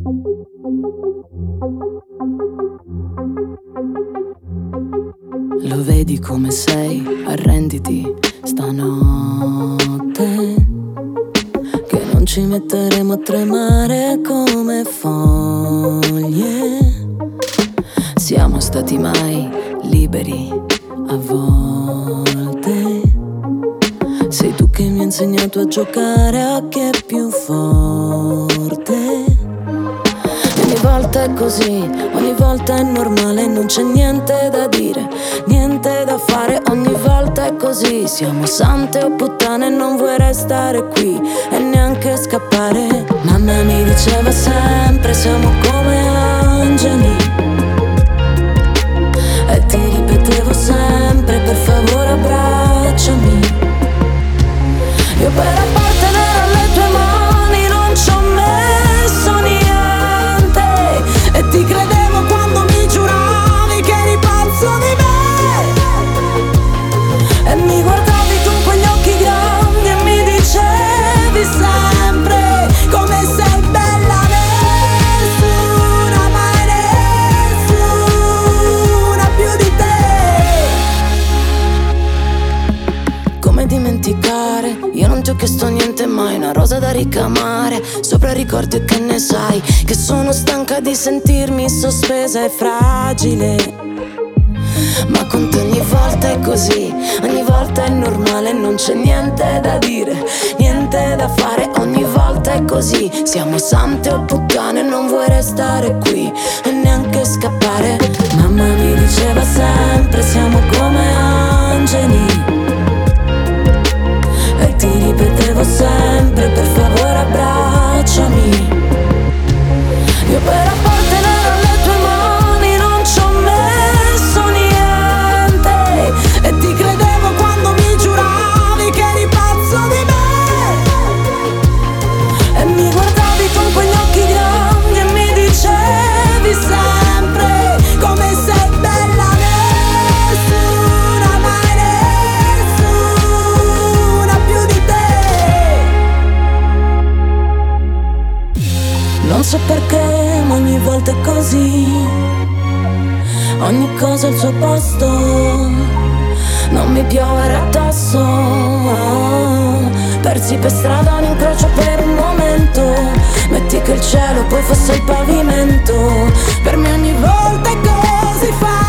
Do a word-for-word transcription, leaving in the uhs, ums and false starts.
Lo vedi come sei, arrenditi stanotte, che non ci metteremo a tremare come foglie. Siamo stati mai liberi a volte. Sei tu che mi hai insegnato a giocare a chi è più forte. Ogni volta è così, ogni volta è normale, non c'è niente da dire, niente da fare, ogni volta è così. Siamo sante o puttane, non vuoi restare qui e neanche scappare. Mamma mi diceva sempre, siamo come angeli, e ti ripetevo sempre, per favore abbracciami. Io per appartenere alle tue mani non ci ho messo niente, e ti credevo quando mi giuravi che eri pazzo di me. E mi guardavi con quegli occhi grandi e mi dicevi sempre come sei bella, nessuna, mai nessuna più di te. Come dimenticare? Io non ti ho chiesto niente mai, una rosa da ricamare sopra ricordi, e che ne sai che sono stanca di sentirmi sospesa e fragile. Ma con te ogni volta è così, ogni volta è normale, non c'è niente da dire, niente da fare, ogni volta è così. Siamo sante o puttane, non vuoi restare qui e neanche scappare. Mamma mi diceva sempre, siamo come angeli, e ti ripetevo sempre, per favore abbracciami. Io per appartenere alle tue mani non ci ho messo niente, e ti credevo quando mi giuravi che eri pazzo di me. E mi guardavi con quegli occhi grandi e mi dicevi sempre come sei bella, nessuna, mai nessuna più di te. Non so perché, ma ogni volta è così, ogni cosa al suo posto, non mi piovere addosso. Persi per strada un incrocio per un momento, metti che il cielo poi fosse il pavimento. Per me ogni volta è così facile.